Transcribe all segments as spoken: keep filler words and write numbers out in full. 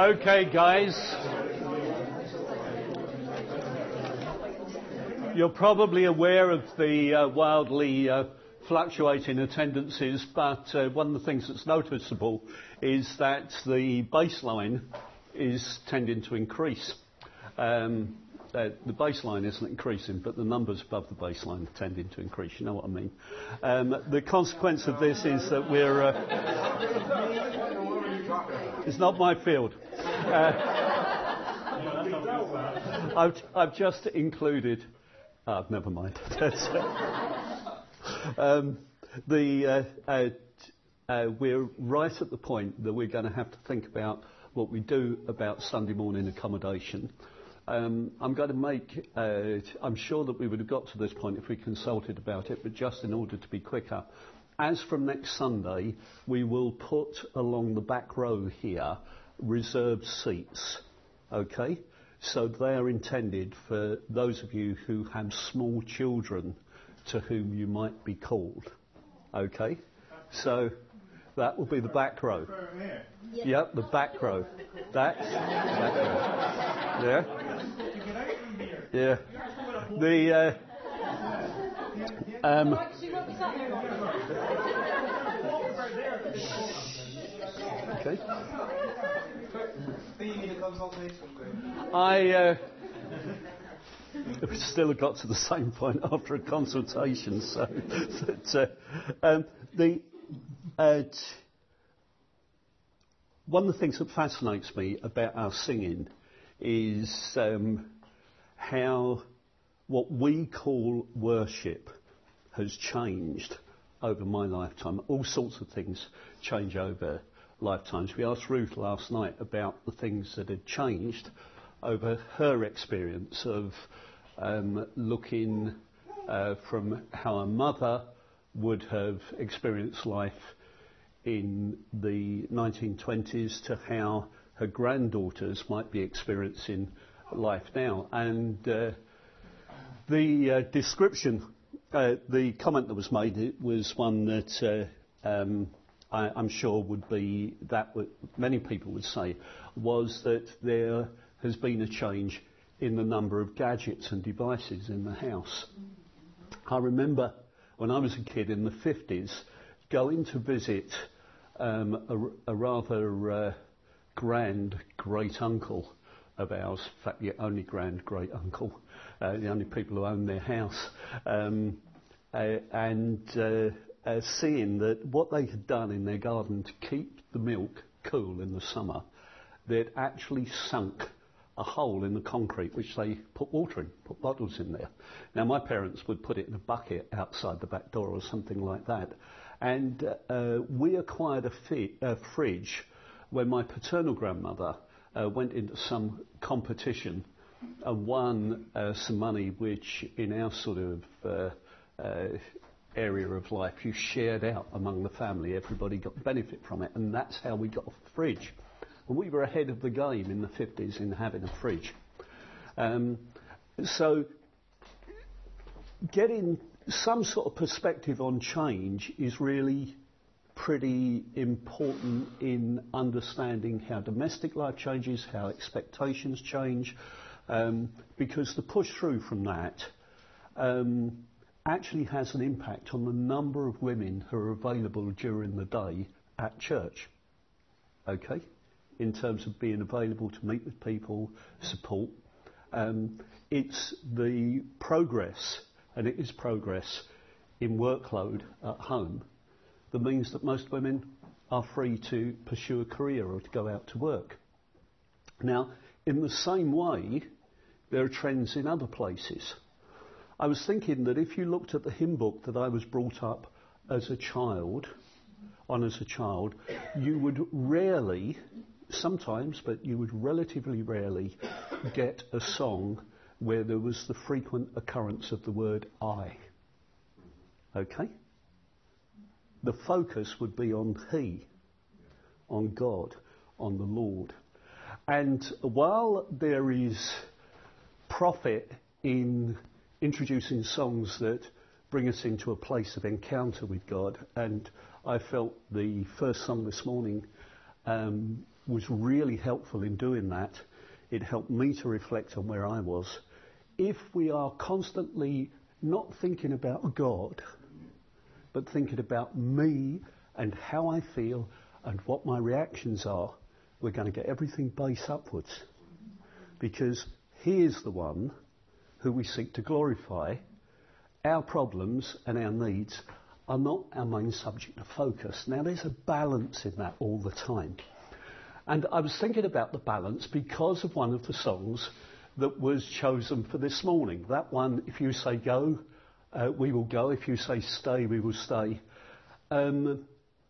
Okay, guys. You're probably aware of the uh, wildly uh, fluctuating attendances, but uh, one of the things that's noticeable is that the baseline is tending to increase. Um, uh, the baseline isn't increasing, but the numbers above the baseline are tending to increase. You know what I mean? Um, the consequence of this is that we're... Uh, it's not my field. Uh, I've, I've just included... Oh, never mind. um, the, uh, uh, uh, we're right at the point that we're going to have to think about what we do about Sunday morning accommodation. Um, I'm going to make, uh, I'm sure that we would have got to this point if we consulted about it, but just in order to be quicker. As from next Sunday, we will put along the back row here reserved seats, okay? So they are intended for those of you who have small children to whom you might be called, okay? So that will be the back row. Yeah. Yep, the back row. That's the back row. Yeah. Yeah. The uh, um, okay. I uh, we've still got to the same point after a consultation. So that, uh, um, the uh, t- one of the things that fascinates me about our singing is um, how what we call worship has changed over my lifetime. All sorts of things change over lifetimes. We asked Ruth last night about the things that had changed over her experience of um, looking uh, from how a mother would have experienced life in the nineteen twenties to how her granddaughters might be experiencing life now. And uh, the uh, description, uh, the comment that was made, it was one that uh, um, I, I'm sure would be, that what many people would say, was that there has been a change in the number of gadgets and devices in the house. I remember when I was a kid in the fifties going to visit um, a, a rather uh, grand great uncle of ours, in fact the only grand great uncle, uh, the only people who owned their house, um, uh, and uh, uh, seeing that what they had done in their garden to keep the milk cool in the summer, they'd actually sunk a hole in the concrete which they put water in, put bottles in there. Now my parents would put it in a bucket outside the back door or something like that. And uh, we acquired a, fi- a fridge when my paternal grandmother uh, went into some competition and won uh, some money which in our sort of uh, uh, area of life you shared out among the family. Everybody got benefit from it, and that's how we got a fridge. And we were ahead of the game in the fifties in having a fridge. Um, so getting some sort of perspective on change is really pretty important in understanding how domestic life changes, how expectations change, um, because the push through from that um, actually has an impact on the number of women who are available during the day at church. Okay? In terms of being available to meet with people, support. Um, it's the progress, and it is progress in workload at home, that means that most women are free to pursue a career or to go out to work. Now, in the same way, there are trends in other places. I was thinking that if you looked at the hymn book that I was brought up as a child, on as a child, you would rarely, sometimes, but you would relatively rarely get a song where there was the frequent occurrence of the word I. Okay? The focus would be on He, on God, on the Lord. And while there is profit in introducing songs that bring us into a place of encounter with God, and I felt the first song this morning um, was really helpful in doing that. It helped me to reflect on where I was. If we are constantly not thinking about God, but thinking about me and how I feel and what my reactions are, we're going to get everything base upwards. Because he is the one who we seek to glorify. Our problems and our needs are not our main subject of focus. Now, there's a balance in that all the time. And I was thinking about the balance because of one of the songs that was chosen for this morning. That one, if you say go, uh, we will go. If you say stay, we will stay. Um,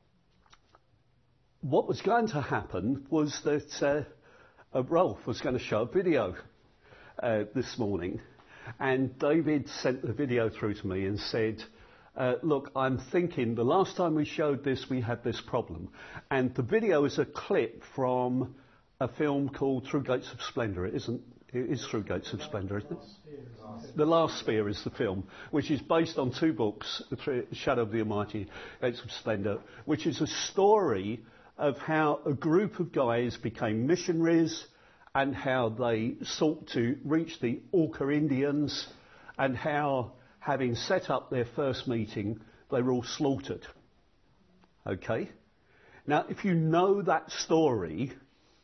what was going to happen was that uh, uh, Rolf was going to show a video uh, this morning. And David sent the video through to me and said, Uh, look, I'm thinking the last time we showed this, we had this problem. And the video is a clip from a film called Through Gates of Splendour. It isn't, it is Through Gates of Splendour, isn't it? The Last Spear is the film, which is based on two books, Shadow of the Almighty, Gates of Splendour, which is a story of how a group of guys became missionaries and how they sought to reach the Auca Indians and how, having set up their first meeting, they were all slaughtered. Okay? Now, if you know that story,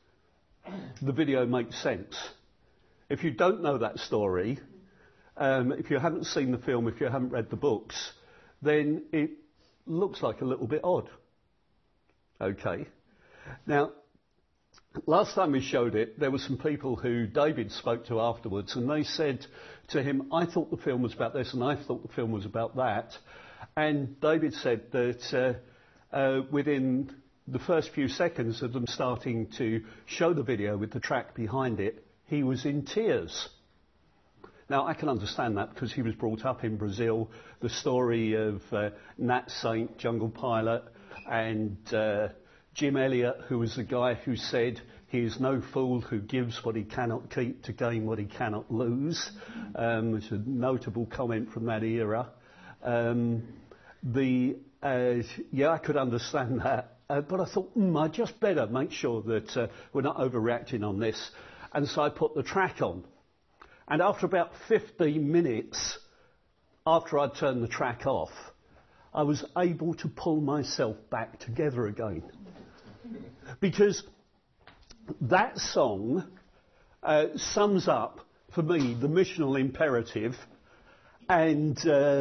the video makes sense. If you don't know that story, um, if you haven't seen the film, if you haven't read the books, then it looks like a little bit odd. Okay? Now, last time we showed it, there were some people who David spoke to afterwards, and they said to him, I thought the film was about this, and I thought the film was about that. And David said that uh, uh, within the first few seconds of them starting to show the video with the track behind it, he was in tears. Now, I can understand that because he was brought up in Brazil. The story of uh, Nat Saint, Jungle Pilot, and uh, Jim Elliot, who was the guy who said, he is no fool who gives what he cannot keep to gain what he cannot lose. Um, it's a notable comment from that era. Um, the uh, yeah, I could understand that. Uh, but I thought, mm, I just better make sure that uh, we're not overreacting on this. And so I put the track on. And after about fifteen minutes, after I'd turned the track off, I was able to pull myself back together again. Because that song uh, sums up, for me, the missional imperative. And uh,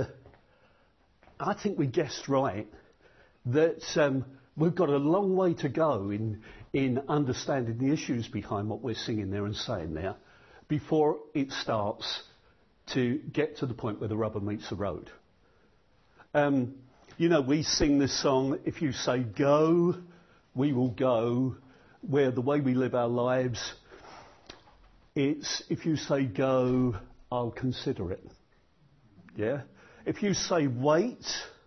I think we guessed right that um, we've got a long way to go in, in understanding the issues behind what we're singing there and saying there before it starts to get to the point where the rubber meets the road. Um, you know, we sing this song, if you say go, we will go, where the way we live our lives, it's if you say go, I'll consider it. Yeah? If you say wait,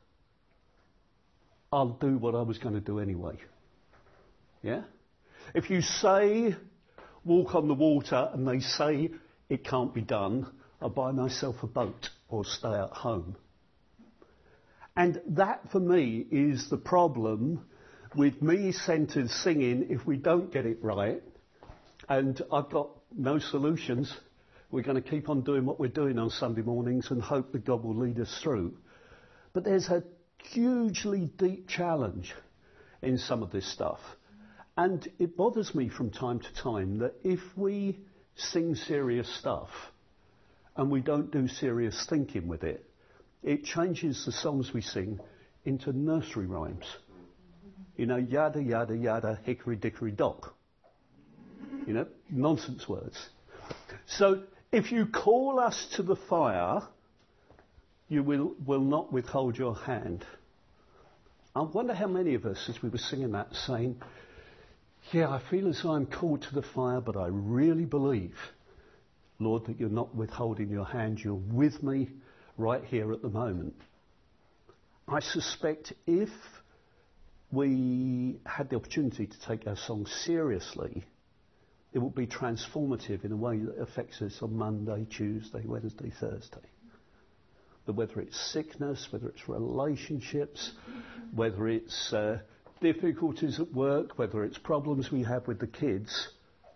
I'll do what I was going to do anyway. Yeah? If you say walk on the water and they say it can't be done, I'll buy myself a boat or stay at home. And that for me is the problem with me-centred singing if we don't get it right. And I've got no solutions. We're going to keep on doing what we're doing on Sunday mornings and hope that God will lead us through. But there's a hugely deep challenge in some of this stuff. And it bothers me from time to time that if we sing serious stuff and we don't do serious thinking with it, it changes the songs we sing into nursery rhymes. You know, yada, yada, yada, hickory, dickory, dock. You know, nonsense words. So if you call us to the fire, you will, will not withhold your hand. I wonder how many of us, as we were singing that, saying, yeah, I feel as though I'm called to the fire, but I really believe, Lord, that you're not withholding your hand. You're with me right here at the moment. I suspect if we had the opportunity to take our song seriously, it would be transformative in a way that affects us on Monday, Tuesday, Wednesday, Thursday. But whether it's sickness, whether it's relationships, whether it's uh, difficulties at work, whether it's problems we have with the kids,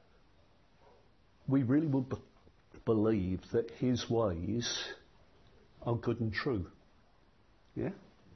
we really will b- believe that his ways are good and true. Yeah?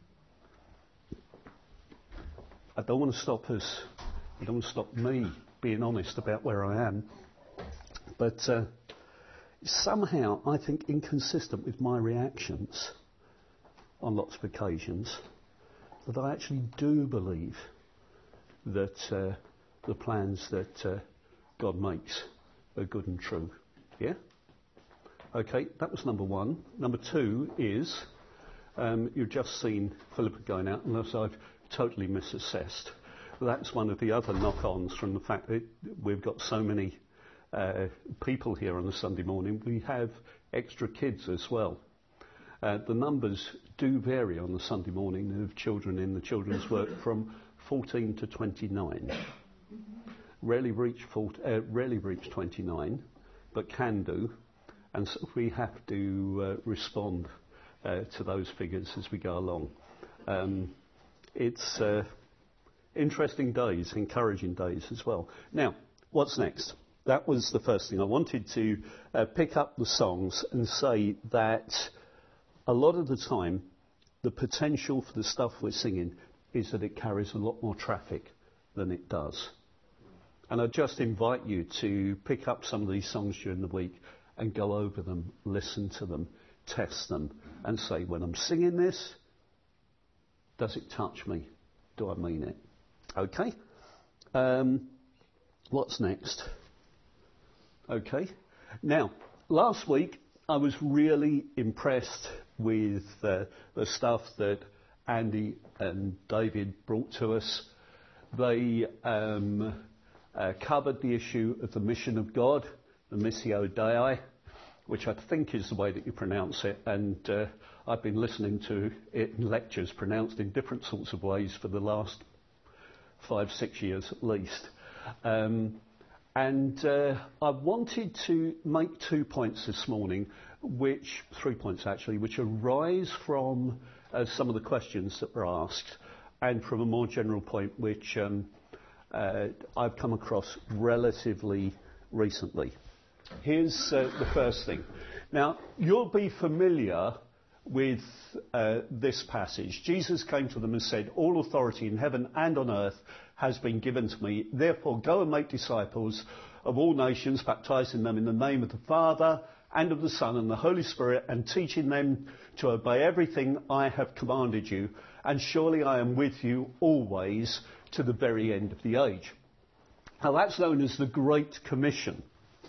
I don't want to stop us, I don't want to stop me being honest about where I am, but uh, somehow I think inconsistent with my reactions on lots of occasions that I actually do believe that uh, the plans that uh, God makes are good and true. Yeah? Okay, that was number one. Number two is, um, you've just seen Philippa going out, unless I've totally misassessed. That's one of the other knock-ons from the fact that we've got so many uh, people here on a Sunday morning. We have extra kids as well. Uh, the numbers do vary on the Sunday morning of children in the children's work from fourteen to twenty-nine. Rarely reach, forty, uh, rarely reach twenty-nine, but can do. And so we have to uh, respond uh, to those figures as we go along. Um, it's uh, interesting days, encouraging days as well. Now, what's next? That was the first thing. I wanted to uh, pick up the songs and say that a lot of the time, the potential for the stuff we're singing is that it carries a lot more traffic than it does. And I just invite you to pick up some of these songs during the week and go over them, listen to them, test them, and say, when I'm singing this, does it touch me? Do I mean it? Okay. Um, what's next? Okay. Now, last week, I was really impressed with uh, the stuff that Andy and David brought to us. They um, uh, covered the issue of the mission of God, the Missio Dei, which I think is the way that you pronounce it, and uh, I've been listening to it in lectures pronounced in different sorts of ways for the last five, six years at least. Um, And uh, I wanted to make two points this morning, which, three points actually, which arise from uh, some of the questions that were asked, and from a more general point which um, uh, I've come across relatively recently. Here's uh, the first thing. Now, you'll be familiar with uh, this passage. Jesus came to them and said, "All authority in heaven and on earth has been given to me. Therefore, go and make disciples of all nations, baptizing them in the name of the Father and of the Son and the Holy Spirit, and teaching them to obey everything I have commanded you. And surely I am with you always to the very end of the age." Now, that's known as the Great Commission.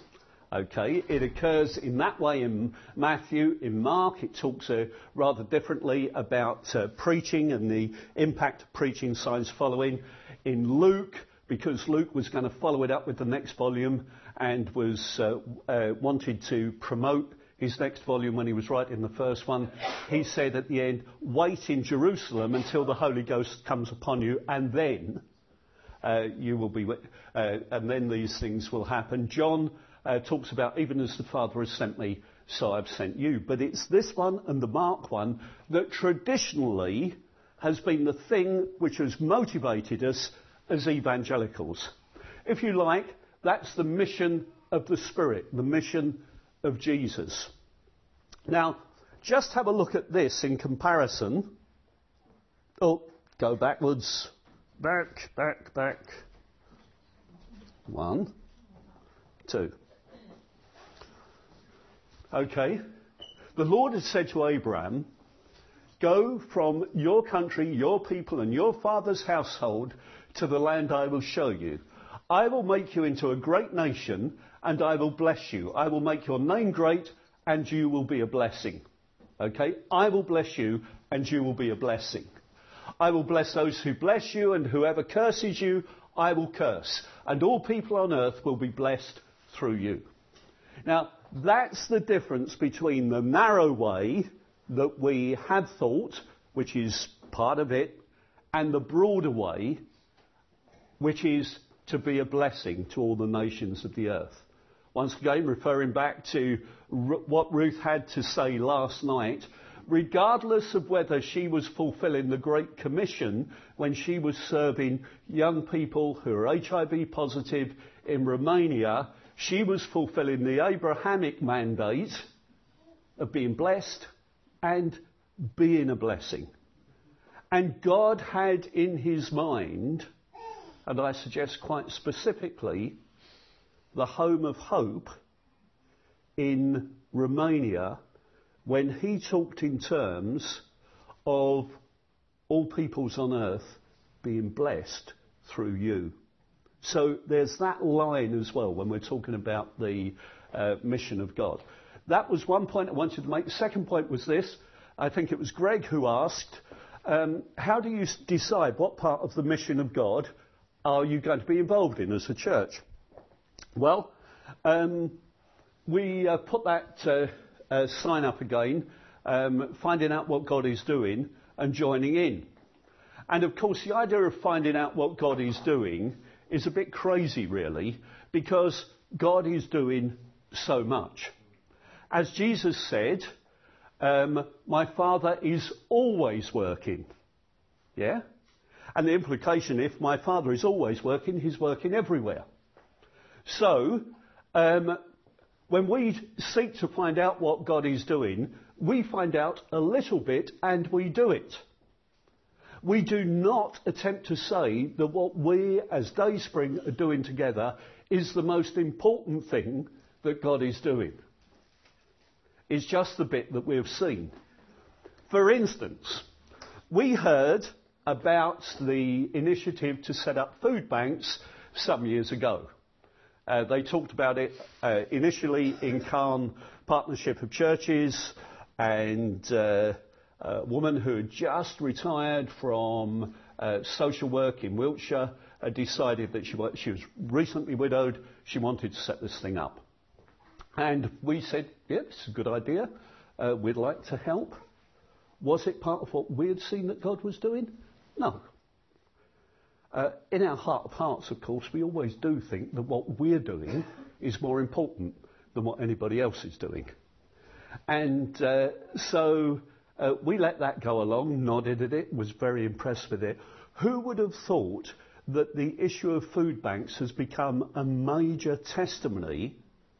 Okay, it occurs in that way in Matthew. In Mark, it talks uh, rather differently about uh, preaching and the impact of preaching, signs following. In Luke, because Luke was going to follow it up with the next volume and was uh, uh, wanted to promote his next volume when he was writing the first one, he said at the end, "Wait in Jerusalem until the Holy Ghost comes upon you, and then uh, you will be, uh, and then these things will happen." John Uh, talks about, even as the Father has sent me, so I've sent you. But it's this one and the Mark one that traditionally has been the thing which has motivated us as evangelicals. If you like, that's the mission of the Spirit, the mission of Jesus. Now, just have a look at this in comparison. Oh, go backwards. Back, back, back. One, two. Okay, the Lord had said to Abraham, "Go from your country, your people and your father's household to the land I will show you. I will make you into a great nation and I will bless you. I will make your name great and you will be a blessing." Okay, I will bless you and you will be a blessing. "I will bless those who bless you, and whoever curses you, I will curse. And all people on earth will be blessed through you." Now, that's the difference between the narrow way that we had thought, which is part of it, and the broader way, which is to be a blessing to all the nations of the earth. Once again, referring back to r- what Ruth had to say last night, regardless of whether she was fulfilling the Great Commission when she was serving young people who are H I V positive in Romania, she was fulfilling the Abrahamic mandate of being blessed and being a blessing. And God had in his mind, and I suggest quite specifically, the Home of Hope in Romania when he talked in terms of all peoples on earth being blessed through you. So there's that line as well when we're talking about the uh, mission of God. That was one point I wanted to make. The second point was this. I think it was Greg who asked, um, how do you decide what part of the mission of God are you going to be involved in as a church? Well, um, we uh, put that uh, uh, sign up again, um, finding out what God is doing and joining in. And of course, the idea of finding out what God is doing is a bit crazy, really, because God is doing so much. As Jesus said, um, my Father is always working. Yeah? And the implication, if my Father is always working, he's working everywhere. So, um, when we seek to find out what God is doing, we find out a little bit and we do it. We do not attempt to say that what we as Dayspring are doing together is the most important thing that God is doing. It's just the bit that we've seen. For instance, we heard about the initiative to set up food banks some years ago. Uh, they talked about it uh, initially in Cairn Partnership of Churches, and uh, a woman who had just retired from uh, social work in Wiltshire uh, decided that she was, she was recently widowed. She wanted to set this thing up. And we said, yeah, it's a good idea. Uh, we'd like to help. Was it part of what we had seen that God was doing? No. Uh, in our heart of hearts, of course, we always do think that what we're doing is more important than what anybody else is doing. And uh, so uh, we let that go along, nodded at it, was very impressed with it. Who would have thought that the issue of food banks has become a major testimony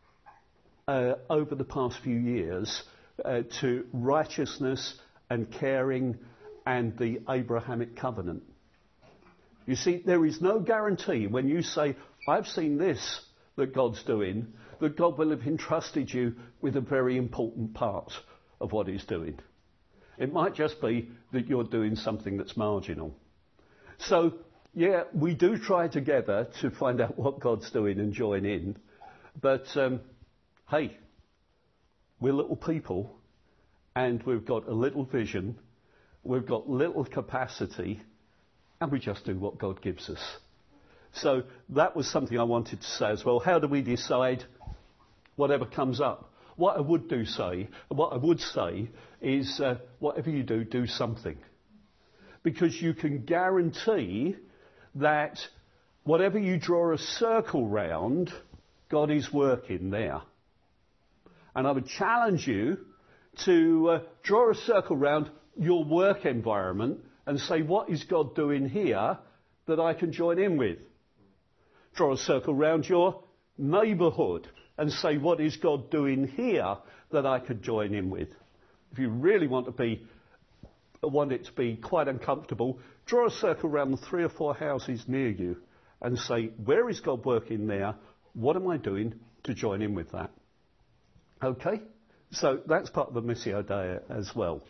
uh, over the past few years uh, to righteousness and caring and the Abrahamic covenant? You see, there is no guarantee when you say, I've seen this that God's doing, that God will have entrusted you with a very important part of what he's doing. It might just be that you're doing something that's marginal. So, yeah, we do try together to find out what God's doing and join in. But, um, hey, we're little people and we've got a little vision, we've got little capacity, and we just do what God gives us. So that was something I wanted to say as well. How do we decide whatever comes up? What I would do say, what I would say is, uh, whatever you do, do something, because you can guarantee that whatever you draw a circle round, God is working there. And I would challenge you to uh, draw a circle round your work environment and say, what is God doing here that I can join in with? Draw a circle round your neighbourhood and say, what is God doing here that I could join in with? If you really want to be, want it to be quite uncomfortable, draw a circle around the three or four houses near you and say, where is God working there? What am I doing to join in with that? Okay? So that's part of the Missio Dei as well.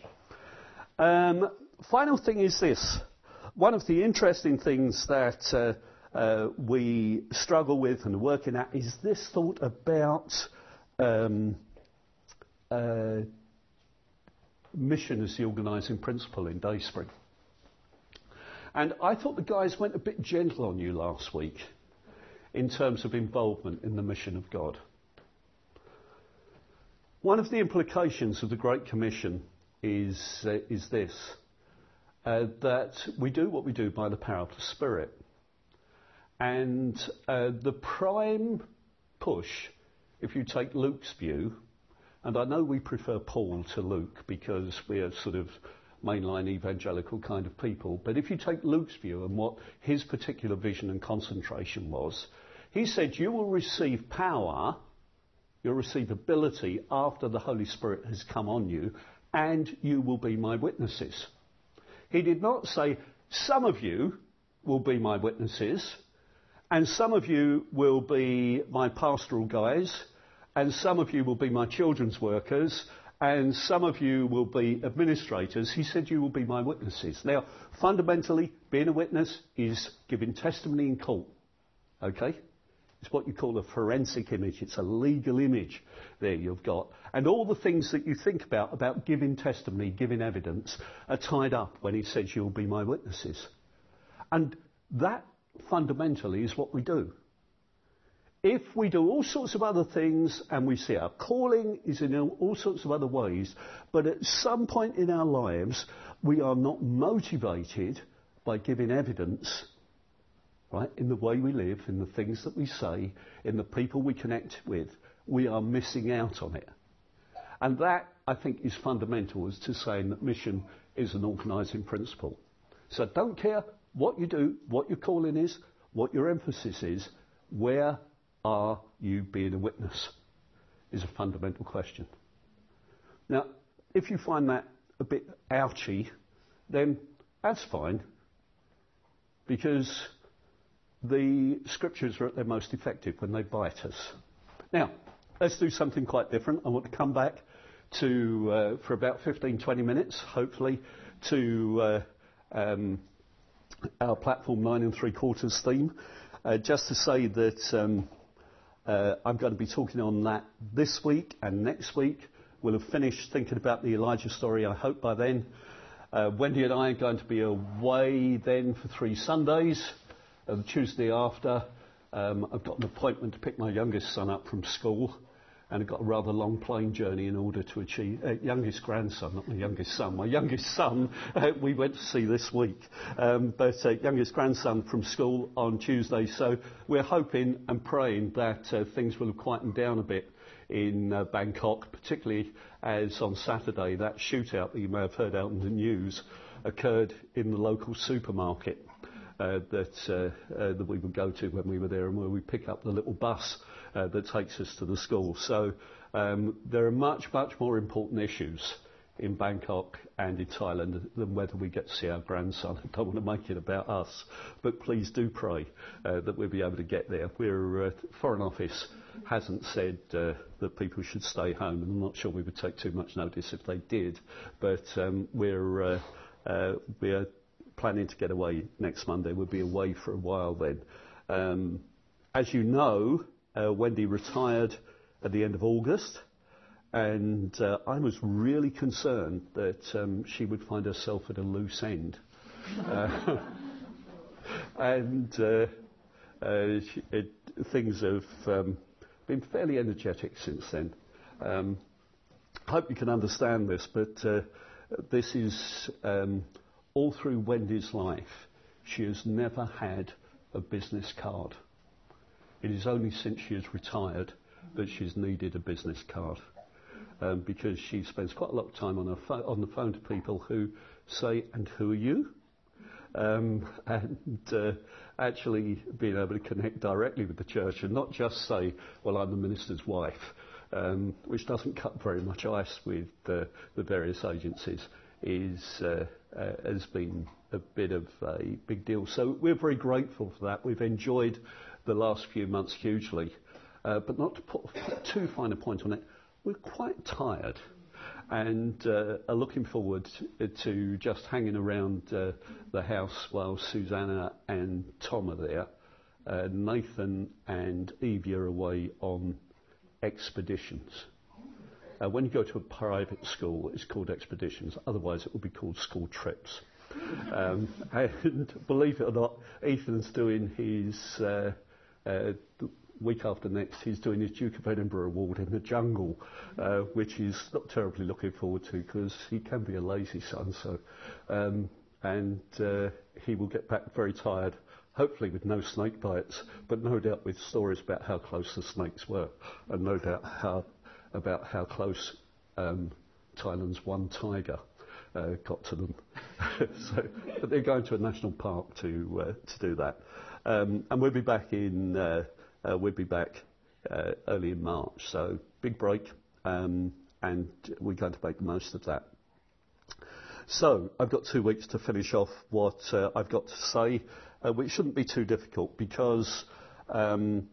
Um, final thing is this. One of the interesting things that uh, uh, we struggle with and are working at is this thought about um, uh, mission as the organising principle in Dayspring. And I thought the guys went a bit gentle on you last week in terms of involvement in the mission of God. One of the implications of the Great Commission is, uh, is this. Uh, that we do what we do by the power of the Spirit. And uh, the prime push, if you take Luke's view, And I know we prefer Paul to Luke because we're sort of mainline evangelical kind of people. But if you take Luke's view and what his particular vision and concentration was, he said, you will receive power, you'll receive ability after the Holy Spirit has come on you, and you will be my witnesses. He did not say, some of you will be my witnesses, and some of you will be my pastoral guys, and some of you will be my children's workers, and some of you will be administrators. He said you will be my witnesses. Now, fundamentally, being a witness is giving testimony in court. Okay? It's what you call a forensic image. It's a legal image there you've got. And all the things that you think about, about giving testimony, giving evidence, are tied up when he says you'll be my witnesses. And that fundamentally is what we do. If we do all sorts of other things and we see our calling is in all sorts of other ways, but at some point in our lives we are not motivated by giving evidence, right, in the way we live, in the things that we say, in the people we connect with, we are missing out on it. And that, I think, is fundamental as to saying that mission is an organising principle. So don't care what you do, what your calling is, what your emphasis is, where are you being a witness is a fundamental question. Now, if you find that a bit ouchy, then that's fine, because the scriptures are at their most effective when they bite us. Now, let's do something quite different. I want to come back to, uh, for about fifteen, twenty minutes, hopefully, to uh, um, our platform nine and three quarters theme. Uh, just to say that um, uh, I'm going to be talking on that this week and next week. We'll have finished thinking about the Elijah story, I hope, by then. Uh, Wendy and I are going to be away then for three Sundays. Uh, the Tuesday after, um, I've got an appointment to pick my youngest son up from school, and I've got a rather long plane journey in order to achieve, uh, youngest grandson, not my youngest son, my youngest son uh, we went to see this week, um, but uh, youngest grandson from school on Tuesday, so we're hoping and praying that uh, things will have quietened down a bit in uh, Bangkok, particularly as on Saturday that shootout that you may have heard out in the news occurred in the local supermarket. Uh, that uh, uh, that we would go to when we were there, and where we pick up the little bus uh, that takes us to the school. So um, there are much, much more important issues in Bangkok and in Thailand than whether we get to see our grandson. I don't want to make it about us, but please do pray uh, that we'll be able to get there. We're uh, Foreign Office hasn't said uh, that people should stay home, and I'm not sure we would take too much notice if they did, but um, we're uh, uh, we're planning to get away next Monday. We'll be away for a while then. Um, as you know, uh, Wendy retired at the end of August, and uh, I was really concerned that um, she would find herself at a loose end. Uh, and uh, uh, she, it, things have um, been fairly energetic since then. Um, I hope you can understand this, but uh, this is... Um, all through Wendy's life, she has never had a business card. It is only since she has retired that she's needed a business card, um, because she spends quite a lot of time on, her pho- on the phone to people who say, and who are you? Um, and uh, actually being able to connect directly with the church and not just say, well, I'm the minister's wife, um, which doesn't cut very much ice with uh, the various agencies, is uh, uh, has been a bit of a big deal. So we're very grateful for that. We've enjoyed the last few months hugely. Uh, but not to put too fine a point on it, we're quite tired and uh, are looking forward to just hanging around uh, the house while Susanna and Tom are there. Uh, Nathan and Evie are away on expeditions. Uh, when you go to a private school, it's called expeditions. Otherwise, it would be called school trips. Um, and believe it or not, Ethan's doing his, uh, uh, week after next, he's doing his Duke of Edinburgh Award in the jungle, uh, which he's not terribly looking forward to because he can be a lazy son. So, um, and uh, he will get back very tired, hopefully with no snake bites, but no doubt with stories about how close the snakes were, and no doubt how about how close um, Thailand's one tiger uh, got to them. so, but they're going to a national park to uh, to do that, um, and we'll be back in uh, uh, we'll be back uh, early in March. So big break, um, and we're going to make the most of that. So I've got two weeks to finish off what uh, I've got to say, uh, which shouldn't be too difficult because um,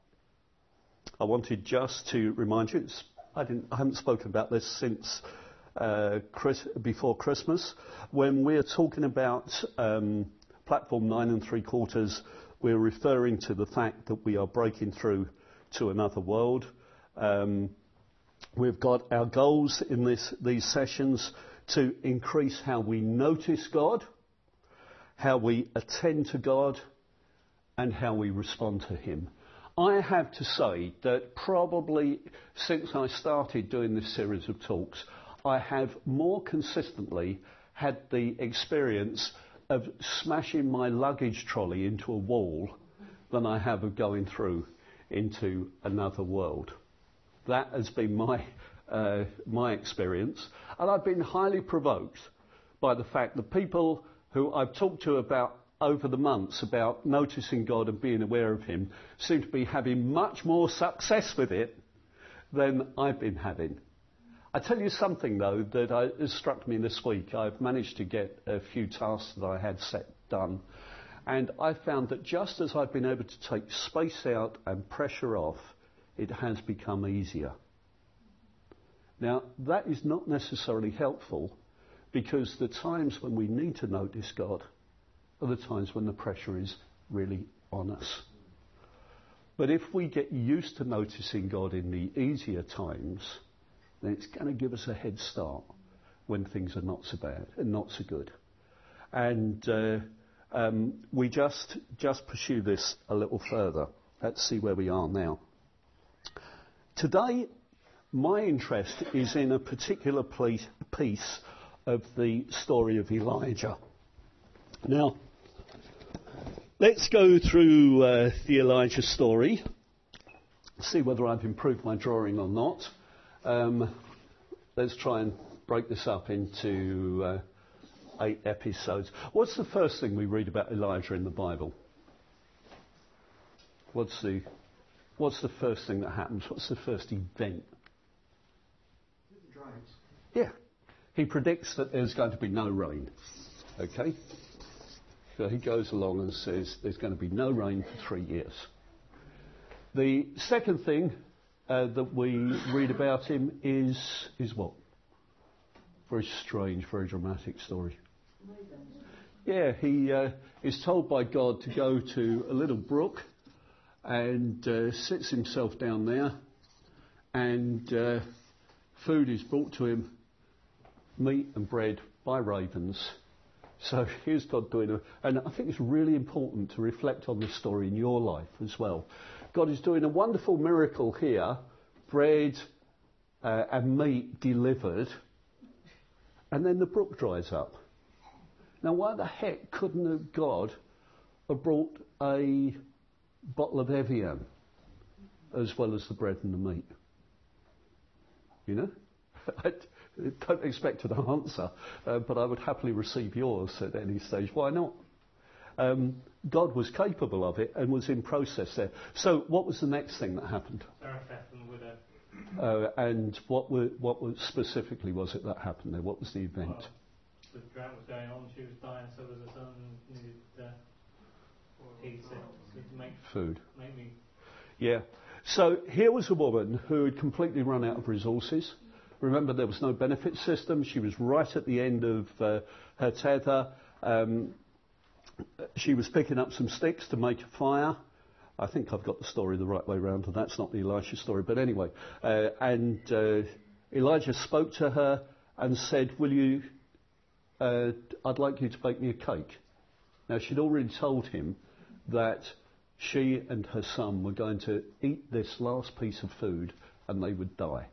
I wanted just to remind you. It's, I didn't. I haven't spoken about this since uh, Chris, before Christmas. When we're talking about um, platform nine and three quarters, we're referring to the fact that we are breaking through to another world. Um, we've got our goals in this, these sessions to increase how we notice God, how we attend to God, and how we respond to Him. I have to say that probably since I started doing this series of talks, I have more consistently had the experience of smashing my luggage trolley into a wall than I have of going through into another world. That has been my uh, my experience, and I've been highly provoked by the fact that people who I've talked to about over the months about noticing God and being aware of Him seem to be having much more success with it than I've been having. I tell you something though that I, has struck me this week. I've managed to get a few tasks that I had set done, and I found that just as I've been able to take space out and pressure off, it has become easier. Now, that is not necessarily helpful because the times when we need to notice God are the times when the pressure is really on us. But if we get used to noticing God in the easier times, then it's going to give us a head start when things are not so bad and not so good. And uh, um, we just just pursue this a little further. Let's see where we are now. Today, my interest is in a particular piece of the story of Elijah. Now, let's go through uh, the Elijah story, see whether I've improved my drawing or not. Um, let's try and break this up into uh, eight episodes. What's the first thing we read about Elijah in the Bible? What's the What's the first thing that happens? What's the first event? Yeah. He predicts that there's going to be no rain. Okay? So he goes along and says there's going to be no rain for three years. The second thing uh, that we read about him is, is what? Very strange, very dramatic story. Yeah, he uh, is told by God to go to a little brook and uh, sits himself down there, and uh, food is brought to him, meat and bread by ravens. So here's God doing it. And I think it's really important to reflect on this story in your life as well. God is doing a wonderful miracle here, bread uh, and meat delivered, and then the brook dries up. Now, why the heck couldn't have God have brought a bottle of Evian as well as the bread and the meat? You know? I don't expect an answer, uh, but I would happily receive yours at any stage. Why not? Um, God was capable of it and was in process there. So what was the next thing that happened? Zarephath and the widow. Uh, and what were, what was specifically was it that happened there? What was the event? Well, the drought was going on, she was dying, so was her son, needed uh, he said, to make food. Make me. Yeah. So here was a woman who had completely run out of resources. Remember, there was no benefit system. She was right at the end of uh, her tether. Um, she was picking up some sticks to make a fire. I think I've got the story the right way round, and that's not the Elisha story. But anyway, uh, and uh, Elijah spoke to her and said, will you, uh, I'd like you to bake me a cake. Now, she'd already told him that she and her son were going to eat this last piece of food and they would die.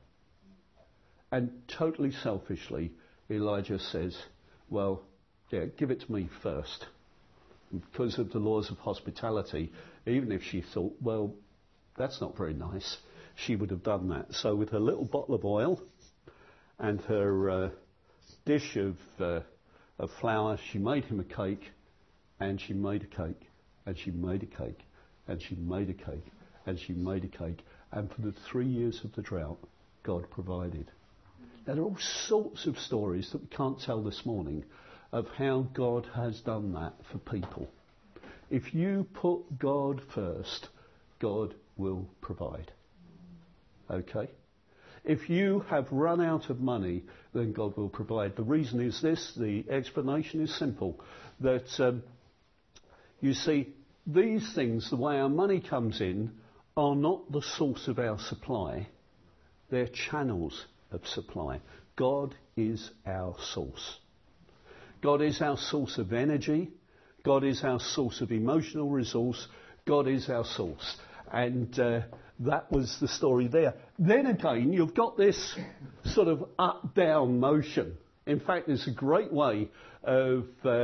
And totally selfishly, Elijah says, well, yeah, give it to me first. Because of the laws of hospitality, even if she thought, well, that's not very nice, she would have done that. So with her little bottle of oil and her uh, dish of, uh, of flour, she made him a cake, and she made a cake, and she made a cake, and she made a cake, and she made a cake. And for the three years of the drought, God provided. Now, there are all sorts of stories that we can't tell this morning of how God has done that for people. If you put God first, God will provide. Okay? If you have run out of money, then God will provide. The reason is this, the explanation is simple, that um, you see, these things, the way our money comes in, are not the source of our supply, they're channels of supply. God is our source. God is our source of energy. God is our source of emotional resource. God is our source. And uh, that was the story there. Then again, you've got this sort of up-down motion. In fact, there's a great way of uh,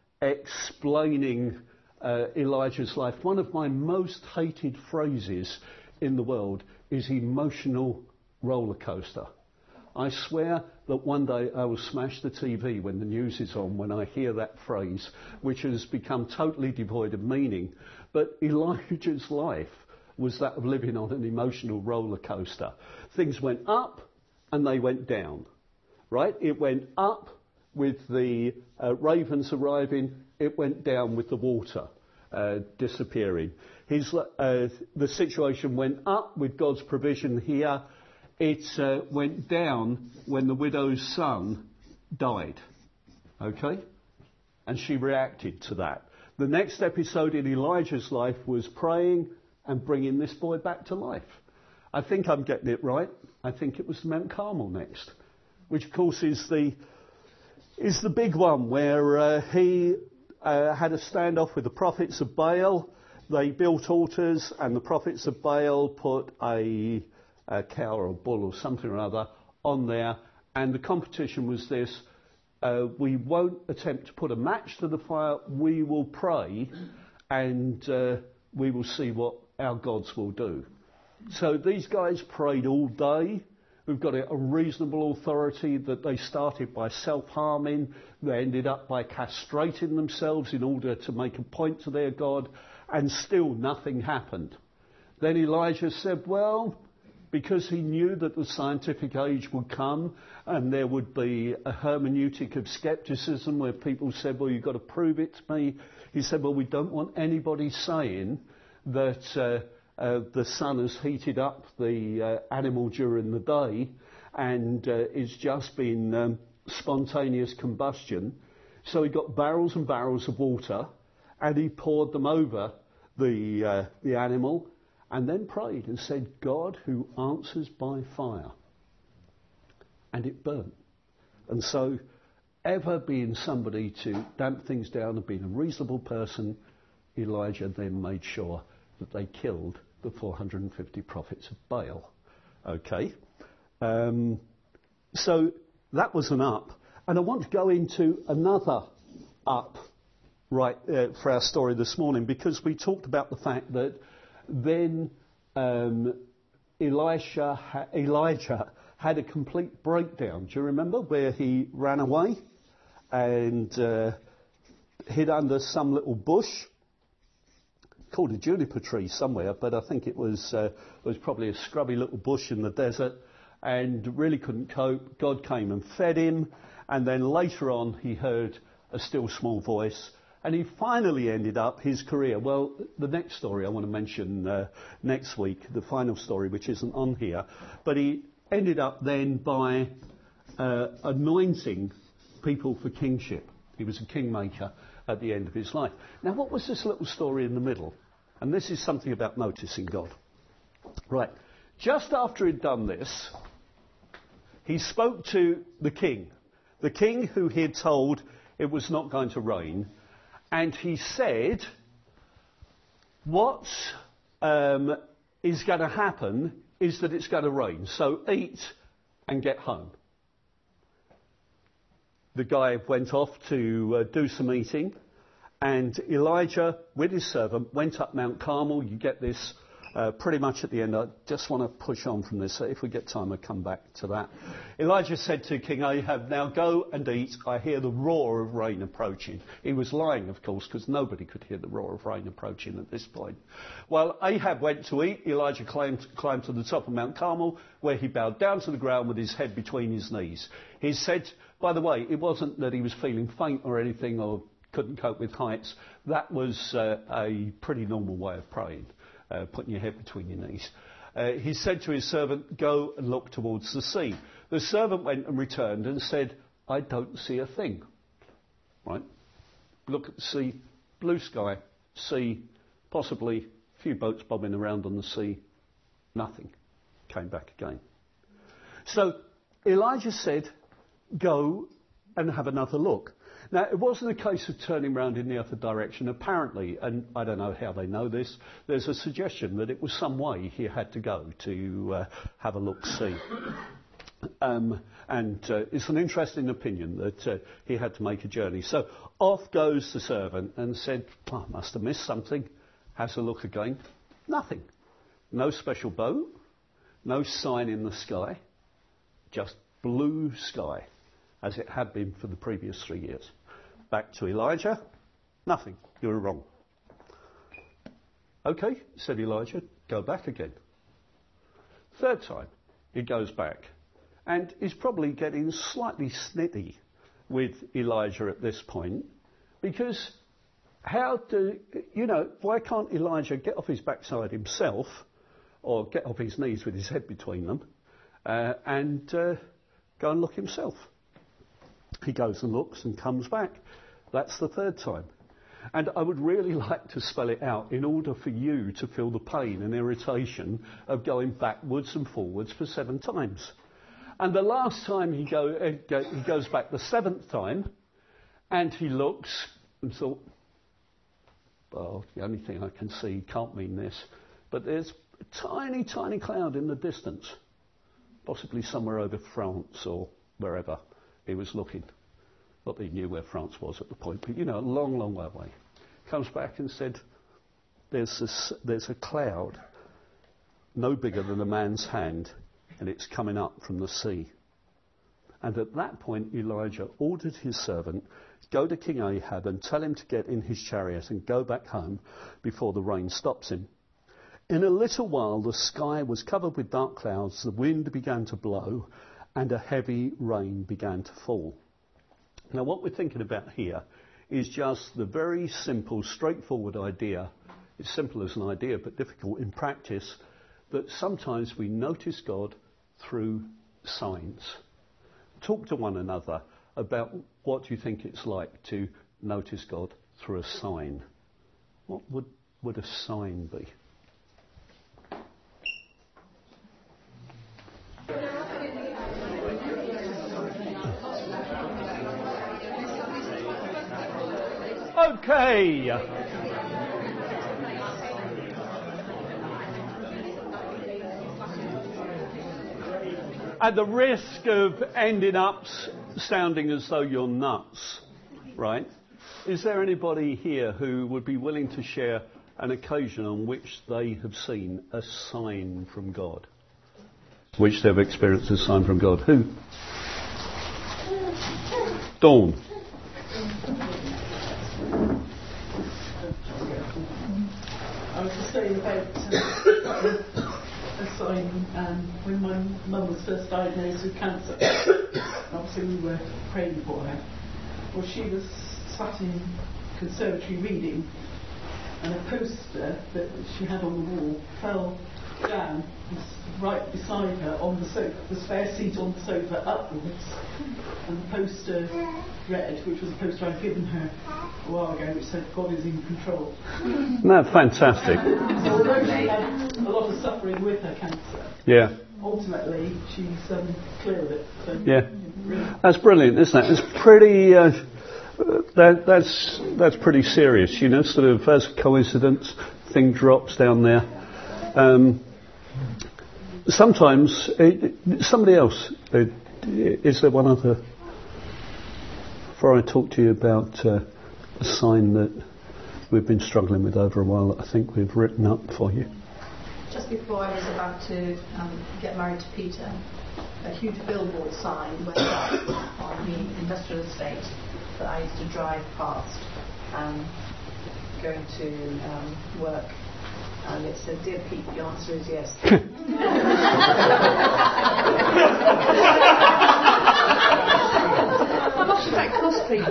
explaining uh, Elijah's life. One of my most hated phrases in the world is emotional roller coaster. I swear that one day I will smash the T V when the news is on when I hear that phrase, which has become totally devoid of meaning. But Elijah's life was that of living on an emotional roller coaster. Things went up and they went down, right? It went up with the uh, ravens arriving, it went down with the water uh, disappearing. His, uh, the situation went up with God's provision here. It uh, went down when the widow's son died, okay? And she reacted to that. The next episode in Elijah's life was praying and bringing this boy back to life. I think I'm getting it right. I think it was Mount Carmel next, which of course is the is the big one where uh, he uh, had a standoff with the prophets of Baal. They built altars, and the prophets of Baal put a a cow or a bull or something or other on there, and the competition was this: uh, we won't attempt to put a match to the fire, we will pray, and uh, we will see what our gods will do. So these guys prayed all day. We've got a reasonable authority that they started by self-harming, they ended up by castrating themselves in order to make a point to their God, and still nothing happened. Then Elijah said, well, because he knew that the scientific age would come and there would be a hermeneutic of scepticism where people said, well, you've got to prove it to me. He said, well, we don't want anybody saying that uh, uh, the sun has heated up the uh, animal during the day and uh, it's just been um, spontaneous combustion. So he got barrels and barrels of water and he poured them over the, uh, the animal, and then prayed and said, God who answers by fire. And it burnt. And so, ever being somebody to damp things down and being a reasonable person, Elijah then made sure that they killed the four hundred fifty prophets of Baal. Okay? Um, so, that was an up. And I want to go into another up right uh, for our story this morning, because we talked about the fact that then um, Elisha ha- Elijah had a complete breakdown. Do you remember where he ran away and uh, hid under some little bush called a juniper tree somewhere, but I think it was uh, it was probably a scrubby little bush in the desert, and really couldn't cope. God came and fed him, and then later on he heard a still small voice. And he finally ended up his career. Well, the next story I want to mention uh, next week, the final story, which isn't on here. But he ended up then by uh, anointing people for kingship. He was a kingmaker at the end of his life. Now, what was this little story in the middle? And this is something about noticing God. Right. Just after he'd done this, he spoke to the king. The king who he had told it was not going to rain. And he said, what um, is going to happen is that it's going to rain. So eat and get home. The guy went off to uh, do some eating. And Elijah, with his servant, went up Mount Carmel. You get this uh, pretty much at the end. I just want to push on from this. So if we get time, I'll come back to that. Elijah said to King Ahab, "Now go and eat. I hear the roar of rain approaching." He was lying, of course, because nobody could hear the roar of rain approaching at this point. While Ahab went to eat, Elijah climbed, climbed to the top of Mount Carmel, where he bowed down to the ground with his head between his knees. He said, by the way, it wasn't that he was feeling faint or anything or couldn't cope with heights. That was uh, a pretty normal way of praying, uh, putting your head between your knees. Uh, he said to his servant, "Go and look towards the sea." The servant went and returned and said, "I don't see a thing." Right? Look at the sea, blue sky, sea, possibly a few boats bobbing around on the sea. Nothing. Came back again. So Elijah said, "Go and have another look." Now, it wasn't a case of turning round in the other direction. Apparently, and I don't know how they know this, there's a suggestion that it was some way he had to go to uh, have a look-see. Um, and uh, it's an interesting opinion that uh, he had to make a journey. So off goes the servant and said, oh, "I must have missed something." Has a look again. Nothing. No special boat. No sign in the sky. Just blue sky, as it had been for the previous three years. Back to Elijah. Nothing. You were wrong. "Okay," said Elijah, "go back again." Third time, he goes back. And he's probably getting slightly snitty with Elijah at this point. Because how do, you know, why can't Elijah get off his backside himself, or get off his knees with his head between them, uh, and uh, go and look himself? He goes and looks and comes back. That's the third time. And I would really like to spell it out in order for you to feel the pain and irritation of going backwards and forwards for seven times. And the last time he, go, uh, go, he goes back the seventh time, and he looks and thought, well, the only thing I can see can't mean this, but there's a tiny, tiny cloud in the distance, possibly somewhere over France or wherever he was looking. Not that he knew where France was at the point, but, you know, a long, long way away. Comes back and said, there's, this, there's a cloud no bigger than a man's hand, and it's coming up from the sea. And at that point, Elijah ordered his servant, "Go to King Ahab and tell him to get in his chariot and go back home before the rain stops him." In a little while, the sky was covered with dark clouds, the wind began to blow, and a heavy rain began to fall. Now, what we're thinking about here is just the very simple, straightforward idea. It's simple as an idea, but difficult in practice, that sometimes we notice God through signs. Talk to one another about what you think it's like to notice God through a sign. What would, would a sign be? Okay. At the risk of ending up sounding as though you're nuts, right? Is there anybody here who would be willing to share an occasion on which they have seen a sign from God? Which they've experienced a sign from God? Who? Dawn. I was just saying about uh, a sign um, when my mum was first diagnosed with cancer. Obviously we were praying for her. Well, she was sat in conservatory reading, and a poster that she had on the wall fell down right beside her on the sofa, the spare seat on the sofa upwards, and the poster read, which was a poster I'd given her a while ago, which said, "God is in control." Isn't that fantastic? So although she had a lot of suffering with her cancer, yeah, ultimately she's um, clear of it. So yeah, really. That's brilliant, isn't it? It's pretty. Uh, that, that's that's pretty serious, you know. Sort of as a coincidence, thing drops down there. Um, sometimes it, somebody else. Uh, is there one other? Before I talk to you about uh, a sign that we've been struggling with over a while, that I think we've written up for you. just before I was about to um, get married to Peter, a huge billboard sign went up on the industrial estate that I used to drive past um, going to um, work. And it said, "Dear Pete, the answer is yes." How much did that cost, Pete?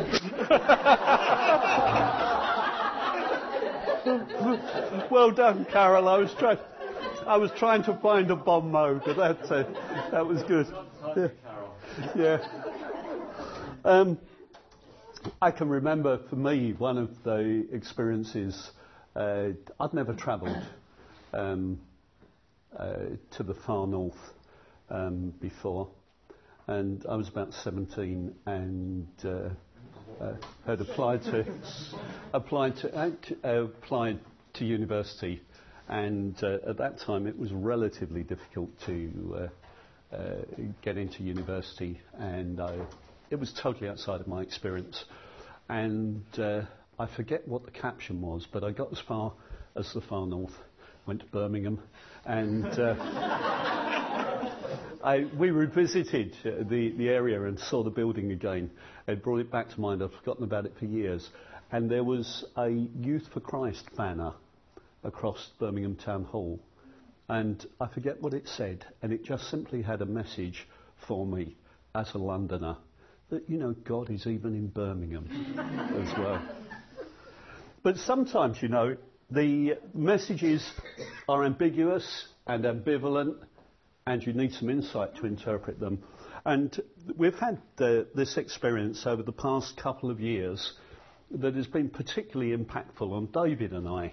Well done, Carol. I was trying, I was trying to find a bon mot, but that uh, that was good. Yeah. yeah. Um, I can remember, for me, one of the experiences. Uh, I'd never travelled um, uh, to the far north um, before, and I was about seventeen and uh, uh, had applied to applied to uh, applied to university, and uh, at that time it was relatively difficult to uh, uh, get into university, and I, it was totally outside of my experience, and. Uh, I forget what the caption was, but I got as far as the far north, went to Birmingham, and uh, I, we revisited uh, the, the area and saw the building again. It brought it back to mind. I'd forgotten about it for years. And there was a Youth for Christ banner across Birmingham Town Hall. And I forget what it said, and it just simply had a message for me as a Londoner that, you know, God is even in Birmingham as well. But sometimes, you know, the messages are ambiguous and ambivalent, and you need some insight to interpret them. And we've had uh, this experience over the past couple of years that has been particularly impactful on David and I.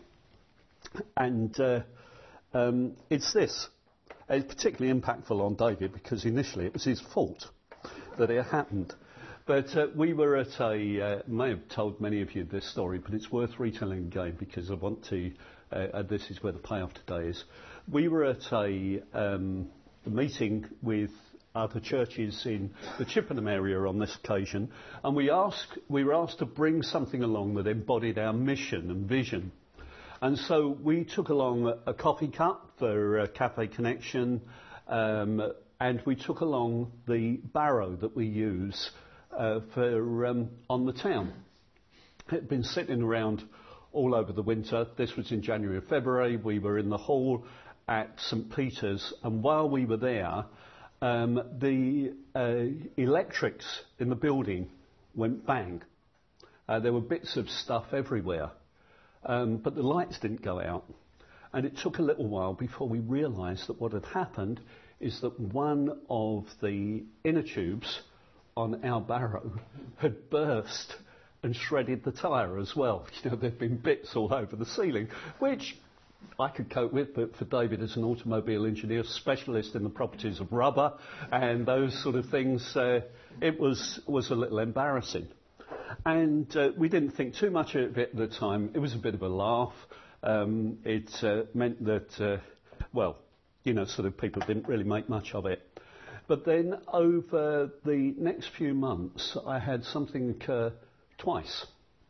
And uh, um, it's this. It's particularly impactful on David because initially it was his fault that it happened. But uh, we were at a, uh, may have told many of you this story, but it's worth retelling again because I want to, uh, and this is where the payoff today is. We were at a, um, a meeting with other churches in the Chippenham area on this occasion, and we asked, we were asked to bring something along that embodied our mission and vision. And so we took along a, a coffee cup for uh, Cafe Connection, um, and we took along the barrow that we use Uh, for um, on the town. It had been sitting around all over the winter. This was in January or February. We were in the hall at St Peter's, and while we were there, um, the uh, electrics in the building went bang. Uh, there were bits of stuff everywhere, um, but the lights didn't go out. And it took a little while before we realised that what had happened is that one of the inner tubes on our barrow had burst and shredded the tyre as well. You know, there'd been bits all over the ceiling, which I could cope with, but for David as an automobile engineer, specialist in the properties of rubber and those sort of things, uh, it was, was a little embarrassing. And uh, we didn't think too much of it at the time. It was a bit of a laugh. Um, it uh, meant that, uh, well, you know, sort of people didn't really make much of it. But then over the next few months, I had something occur twice.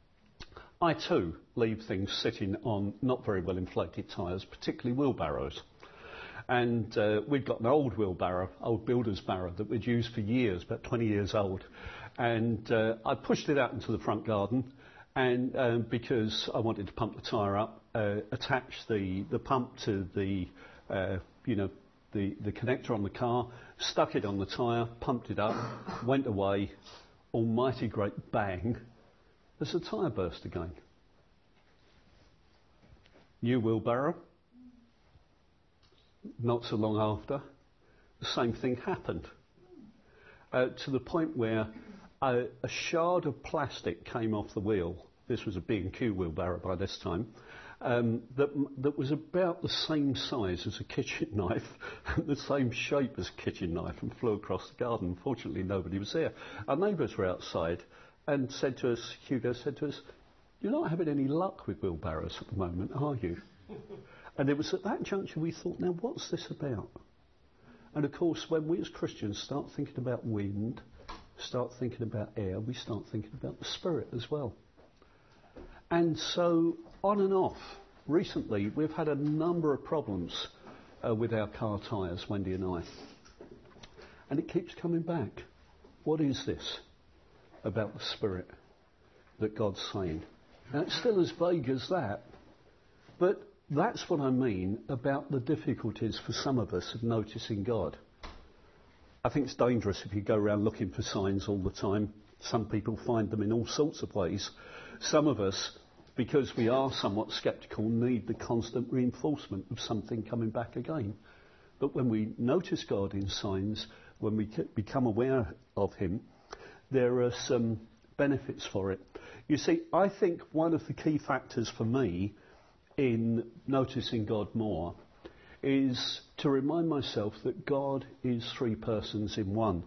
I too leave things sitting on not very well inflated tyres, particularly wheelbarrows. And uh, we'd got an old wheelbarrow, old builder's barrow that we'd used for years, about twenty years old. And uh, I pushed it out into the front garden, and uh, because I wanted to pump the tyre up, uh, attach the, the pump to the, uh, you know, The, the connector on the car, stuck it on the tyre, pumped it up, went away, almighty great bang, as the tyre burst again. New wheelbarrow, not so long after, the same thing happened. Uh, to the point where a, a shard of plastic came off the wheel. This was a B and Q wheelbarrow by this time. Um, that, that was about the same size as a kitchen knife, the same shape as a kitchen knife, and flew across the garden. Fortunately, nobody was there. Our neighbours were outside and said to us, Hugo said to us, "You're not having any luck with wheelbarrows at the moment, are you?" And it was at that juncture we thought, now what's this about? And of course, when we as Christians start thinking about wind, start thinking about air, we start thinking about the Spirit as well. And so, on and off, recently we've had a number of problems uh, with our car tyres, Wendy and I. And it keeps coming back. What is this about the Spirit that God's saying? And it's still as vague as that. But that's what I mean about the difficulties for some of us of noticing God. I think it's dangerous if you go around looking for signs all the time. Some people find them in all sorts of ways. Some of us, because we are somewhat sceptical, need the constant reinforcement of something coming back again. But when we notice God in signs, when we become aware of him, there are some benefits for it. You see, I think one of the key factors for me in noticing God more is to remind myself that God is three persons in one.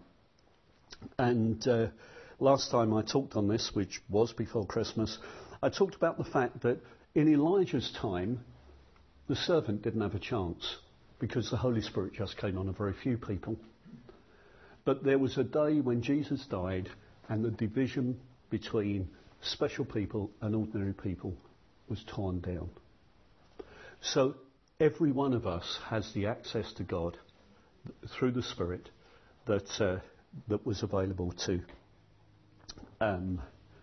And uh, last time I talked on this, which was before Christmas, I talked about the fact that in Elijah's time, the servant didn't have a chance because the Holy Spirit just came on a very few people. But there was a day when Jesus died and the division between special people and ordinary people was torn down. So every one of us has the access to God through the Spirit that uh, that was available to um,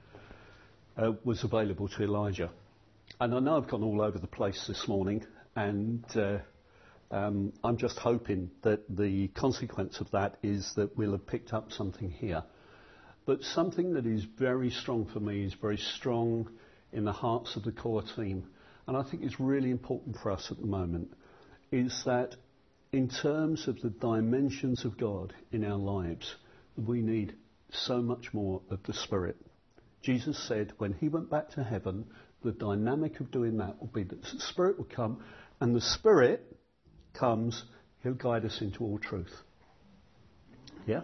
uh, was available to Elijah. And I know I've gone all over the place this morning, and uh, um, I'm just hoping that the consequence of that is that we'll have picked up something here. But something that is very strong for me, is very strong in the hearts of the core team, and I think it's really important for us at the moment, is that in terms of the dimensions of God in our lives, we need so much more of the Spirit. Jesus said when he went back to heaven, the dynamic of doing that will be that the Spirit will come, and the Spirit comes, he'll guide us into all truth. Yeah?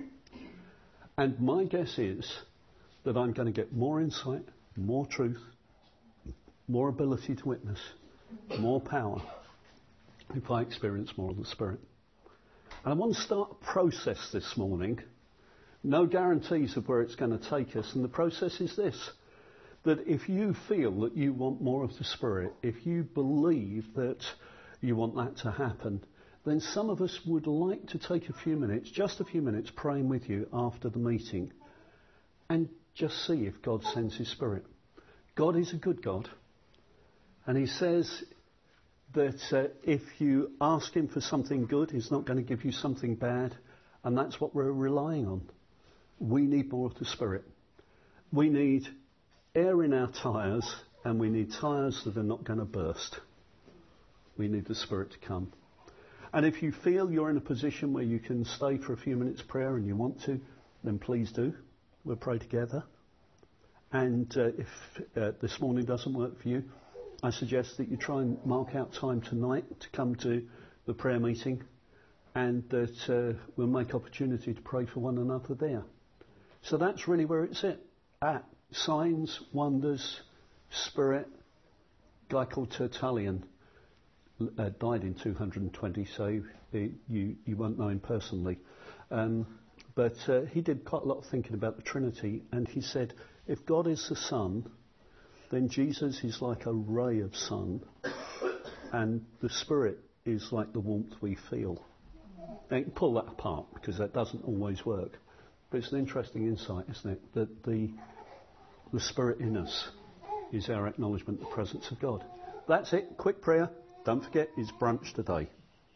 And my guess is that I'm going to get more insight, more truth, more ability to witness, more power if I experience more of the Spirit. And I want to start a process this morning. No guarantees of where it's going to take us. And the process is this, that if you feel that you want more of the Spirit, if you believe that you want that to happen, then some of us would like to take a few minutes, just a few minutes, praying with you after the meeting and just see if God sends his Spirit. God is a good God. And he says that uh, if you ask him for something good, he's not going to give you something bad. And that's what we're relying on. We need more of the Spirit. We need air in our tyres, and we need tyres that are not going to burst. We need the Spirit to come. And if you feel you're in a position where you can stay for a few minutes prayer and you want to, then please do. We'll pray together. And uh, if uh, this morning doesn't work for you, I suggest that you try and mark out time tonight to come to the prayer meeting, and that uh, we'll make opportunity to pray for one another there. So that's really where it's at. at. Signs, wonders, Spirit. A guy called Tertullian uh, died in two hundred twenty, so uh, you, you won't know him personally. Um, but uh, he did quite a lot of thinking about the Trinity, and he said, if God is the Son, then Jesus is like a ray of sun, and the Spirit is like the warmth we feel. Now, you can pull that apart, because that doesn't always work. But it's an interesting insight, isn't it, that the, the Spirit in us is our acknowledgement of the presence of God. That's it. Quick prayer. Don't forget, it's brunch today.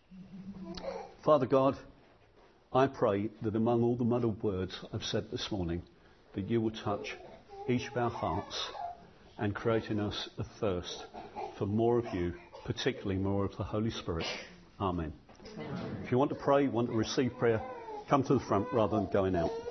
Father God, I pray that among all the muddled words I've said this morning, that you will touch each of our hearts and create in us a thirst for more of you, particularly more of the Holy Spirit. Amen. Amen. If you want to pray, want to receive prayer, come to the front rather than going out.